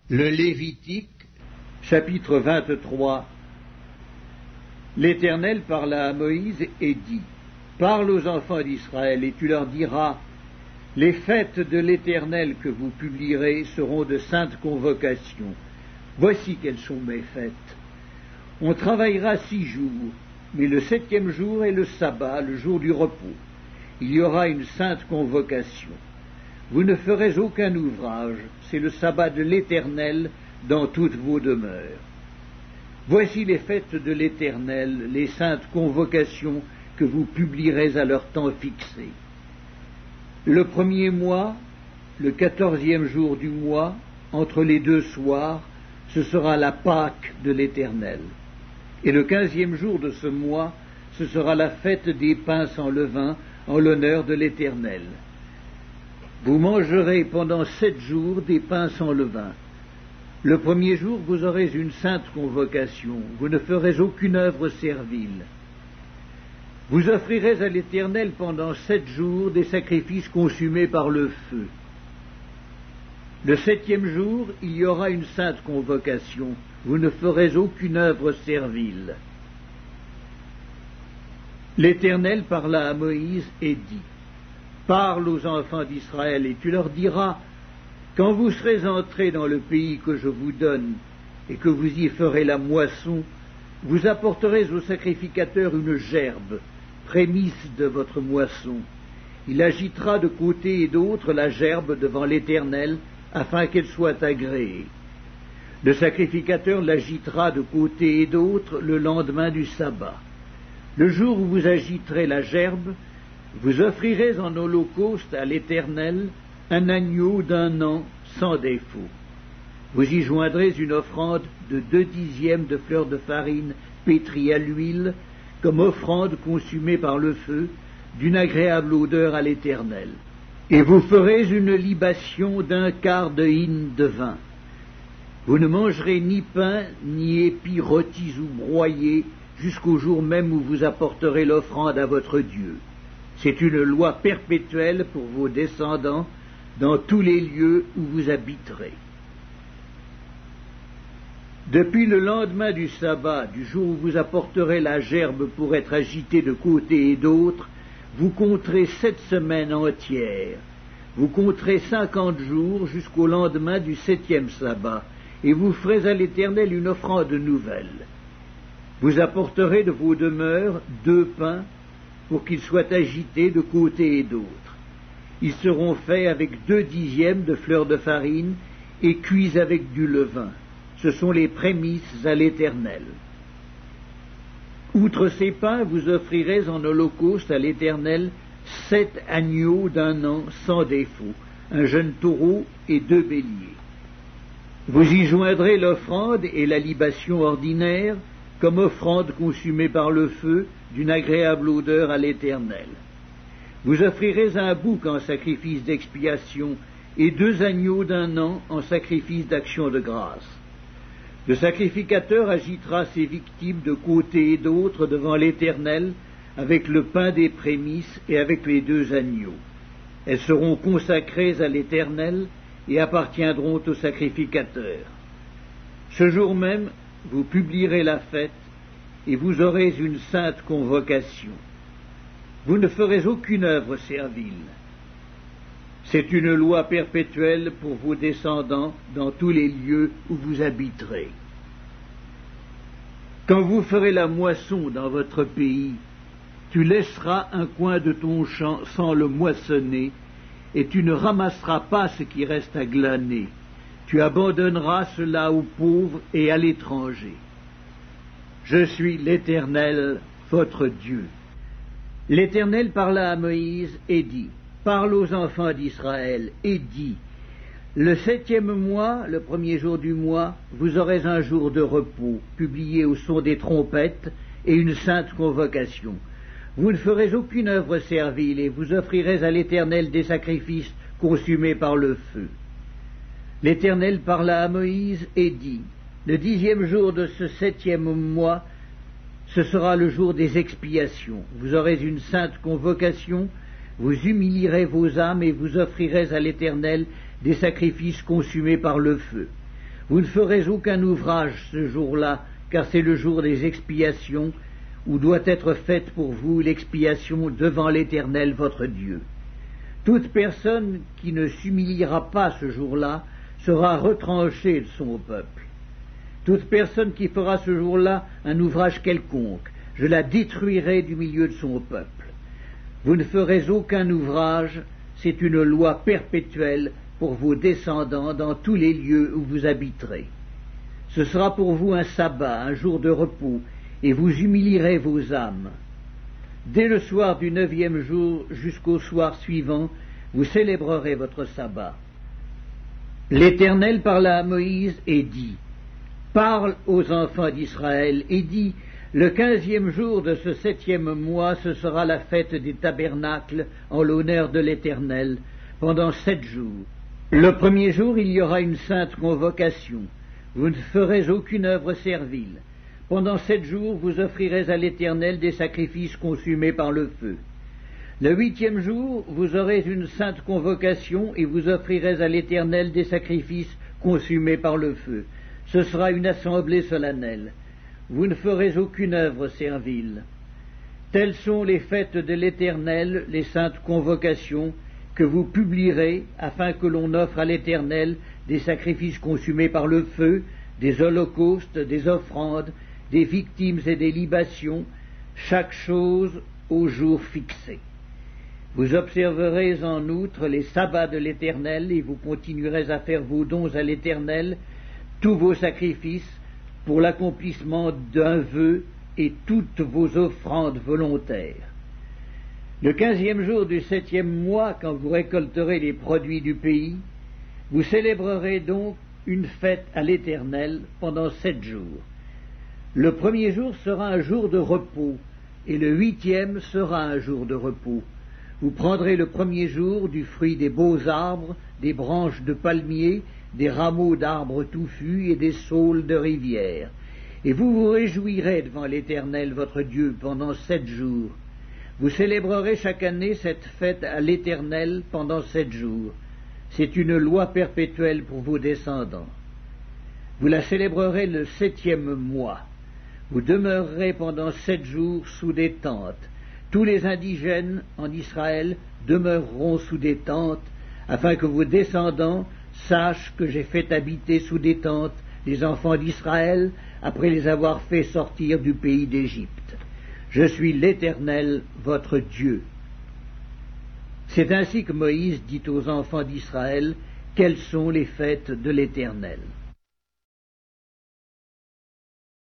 Le Lévitique, chapitre 23. L'Éternel parla à Moïse et dit, « Parle aux enfants d'Israël, et tu leur diras, les fêtes de l'Éternel que vous publierez seront de saintes convocations. Voici quelles sont mes fêtes. On travaillera 6 jours, mais le 7e jour est le sabbat, le jour du repos. Il y aura une sainte convocation. Vous ne ferez aucun ouvrage, c'est le sabbat de l'Éternel dans toutes vos demeures. Voici les fêtes de l'Éternel, les saintes convocations que vous publierez à leur temps fixé. Le 1er mois, le 14e jour du mois, entre les 2 soirs, ce sera la Pâque de l'Éternel. Et le 15e jour de ce mois, ce sera la fête des pains sans levain, en l'honneur de l'Éternel. Vous mangerez pendant 7 jours des pains sans levain. Le 1er jour, vous aurez une sainte convocation. Vous ne ferez aucune œuvre servile. Vous offrirez à l'Éternel pendant 7 jours des sacrifices consumés par le feu. Le 7e jour, il y aura une sainte convocation. Vous ne ferez aucune œuvre servile. L'Éternel parla à Moïse et dit, « Parle aux enfants d'Israël, et tu leur diras, quand vous serez entrés dans le pays que je vous donne, et que vous y ferez la moisson, vous apporterez au sacrificateur une gerbe, prémisse de votre moisson. Il agitera de côté et d'autre la gerbe devant l'Éternel, afin qu'elle soit agréée. Le sacrificateur l'agitera de côté et d'autre le lendemain du sabbat. Le jour où vous agiterez la gerbe, vous offrirez en holocauste à l'Éternel un agneau d'1 an sans défaut. Vous y joindrez une offrande de 2/10 de fleur de farine pétrie à l'huile, comme offrande consumée par le feu, d'une agréable odeur à l'Éternel. Et vous ferez une libation d'1/4 de hin de vin. Vous ne mangerez ni pain, ni épis rôtis ou broyés, jusqu'au jour même où vous apporterez l'offrande à votre Dieu. C'est une loi perpétuelle pour vos descendants dans tous les lieux où vous habiterez. Depuis le lendemain du sabbat, du jour où vous apporterez la gerbe pour être agitée de côté et d'autre, vous compterez 7 semaines entières. Vous compterez 50 jours jusqu'au lendemain du 7e sabbat, et vous ferez à l'Éternel une offrande nouvelle. Vous apporterez de vos demeures 2 pains, pour qu'ils soient agités de côté et d'autre. Ils seront faits avec 2/10 de fleur de farine et cuits avec du levain. Ce sont les prémices à l'Éternel. Outre ces pains, vous offrirez en holocauste à l'Éternel 7 agneaux d'1 an sans défaut, un jeune taureau et 2 béliers. Vous y joindrez l'offrande et la libation ordinaire, comme offrande consumée par le feu, d'une agréable odeur à l'Éternel. Vous offrirez un bouc en sacrifice d'expiation et 2 agneaux d'1 an en sacrifice d'action de grâce. Le sacrificateur agitera ses victimes de côté et d'autre devant l'Éternel avec le pain des prémices et avec les 2 agneaux. Elles seront consacrées à l'Éternel et appartiendront au sacrificateur. Ce jour même, vous publierez la fête, et vous aurez une sainte convocation. Vous ne ferez aucune œuvre servile. C'est une loi perpétuelle pour vos descendants dans tous les lieux où vous habiterez. Quand vous ferez la moisson dans votre pays, tu laisseras un coin de ton champ sans le moissonner, et tu ne ramasseras pas ce qui reste à glaner. Tu abandonneras cela aux pauvres et à l'étranger. Je suis l'Éternel, votre Dieu. » L'Éternel parla à Moïse et dit, « Parle aux enfants d'Israël et dis, le 7e mois, le 1er jour du mois, vous aurez un jour de repos, publié au son des trompettes, et une sainte convocation. Vous ne ferez aucune œuvre servile, et vous offrirez à l'Éternel des sacrifices consumés par le feu. » L'Éternel parla à Moïse et dit, « Le 10e jour de ce 7e mois, ce sera le jour des expiations. Vous aurez une sainte convocation, vous humilierez vos âmes et vous offrirez à l'Éternel des sacrifices consumés par le feu. Vous ne ferez aucun ouvrage ce jour-là, car c'est le jour des expiations, où doit être faite pour vous l'expiation devant l'Éternel votre Dieu. Toute personne qui ne s'humiliera pas ce jour-là sera retranchée de son peuple. Toute personne qui fera ce jour-là un ouvrage quelconque, je la détruirai du milieu de son peuple. Vous ne ferez aucun ouvrage, c'est une loi perpétuelle pour vos descendants dans tous les lieux où vous habiterez. Ce sera pour vous un sabbat, un jour de repos, et vous humilierez vos âmes. Dès le soir du 9e jour jusqu'au soir suivant, vous célébrerez votre sabbat. L'Éternel parla à Moïse et dit, « Parle aux enfants d'Israël et dis, le 15e jour de ce 7e mois, ce sera la fête des tabernacles en l'honneur de l'Éternel, pendant 7 jours. Le 1er jour, il y aura une sainte convocation. Vous ne ferez aucune œuvre servile. Pendant 7 jours, vous offrirez à l'Éternel des sacrifices consumés par le feu. Le 8e jour, vous aurez une sainte convocation et vous offrirez à l'Éternel des sacrifices consumés par le feu. Ce sera une assemblée solennelle. Vous ne ferez aucune œuvre servile. Telles sont les fêtes de l'Éternel, les saintes convocations, que vous publierez, afin que l'on offre à l'Éternel des sacrifices consumés par le feu, des holocaustes, des offrandes, des victimes et des libations, chaque chose au jour fixé. Vous observerez en outre les sabbats de l'Éternel, et vous continuerez à faire vos dons à l'Éternel, tous vos sacrifices, pour l'accomplissement d'un vœu et toutes vos offrandes volontaires. Le 15e jour du 7e mois, quand vous récolterez les produits du pays, vous célébrerez donc une fête à l'Éternel pendant 7 jours. Le 1er jour sera un jour de repos, et le 8e sera un jour de repos. Vous prendrez le 1er jour du fruit des beaux arbres, des branches de palmiers, des rameaux d'arbres touffus et des saules de rivière. Et vous vous réjouirez devant l'Éternel votre Dieu pendant 7 jours. Vous célébrerez chaque année cette fête à l'Éternel pendant 7 jours. C'est une loi perpétuelle pour vos descendants. Vous la célébrerez le 7e mois. Vous demeurerez pendant 7 jours sous des tentes. Tous les indigènes en Israël demeureront sous des tentes, afin que vos descendants sachent que j'ai fait habiter sous des tentes les enfants d'Israël après les avoir fait sortir du pays d'Égypte. Je suis l'Éternel, votre Dieu. » C'est ainsi que Moïse dit aux enfants d'Israël quelles sont les fêtes de l'Éternel.